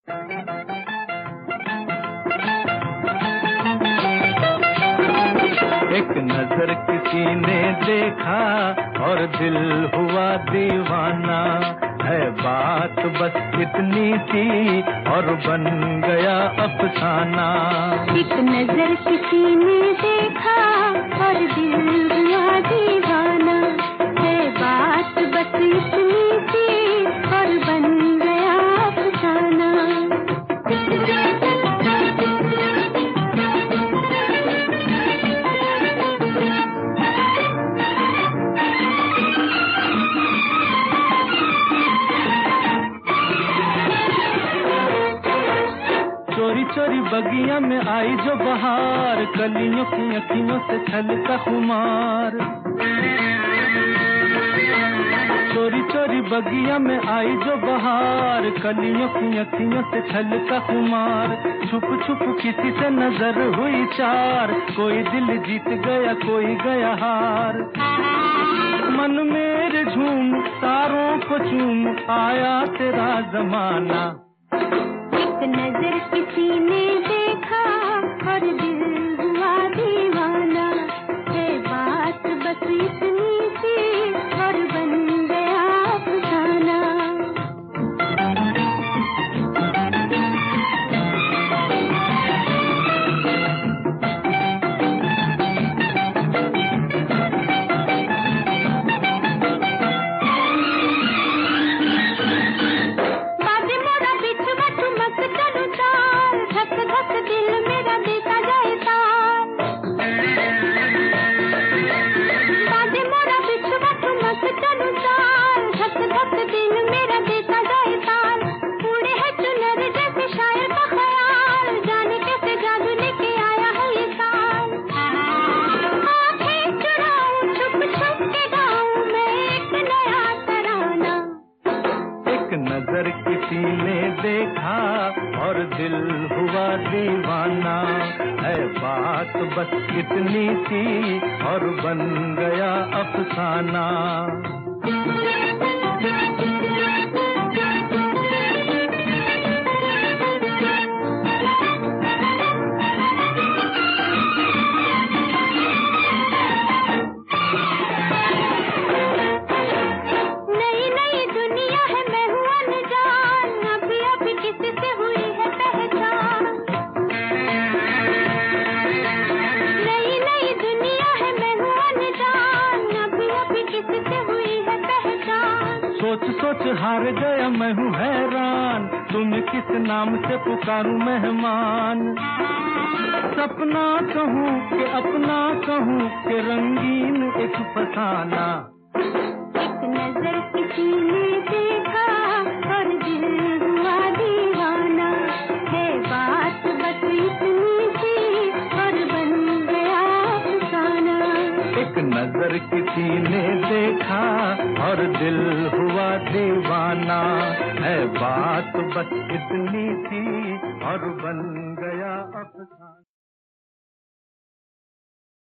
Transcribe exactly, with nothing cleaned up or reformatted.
एक नजर किसी ने देखा और दिल हुआ दीवाना, है बात बस इतनी सी और बन गया अफसाना। एक नजर किसी ने देखा और दिल हुआ दीवाना, है बात बस इतनी सी और बन गया अफसाना। चोरी चोरी बगिया में आई जो बहार, कलियों की अखियों से छलका खुमार। चोरी चोरी बगिया में आई जो बहार, कलियों की अखियों से छलका खुमार। छुप छुप किसी से नजर हुई चार, कोई दिल जीत गया कोई गया हार। मन मेरे झूम तारों को चूम आया तेरा जमाना। एक नजर किसी ने देखा और दिल हुआ दीवाना, है बात बस इतनी सी और बन गया अफसाना। नजर किसी ने देखा और दिल हुआ दीवाना, है बात बस इतनी सी और बन गया अफसाना। सोच सोच हार गया मैं हूँ हैरान, तुम किस नाम से पुकारूं मेहमान। सपना कहूँ कि अपना कहूँ कि रंगीन एक फसाना। एक नजर किसी ने देखा और दिल हुआ दीवाना, है बात बस इतनी सी और बन गया अफसाना। एक नजर किसी ने देखा और दिल हुआ दीवाना, है बात बस इतनी सी और बन गया अफसाना।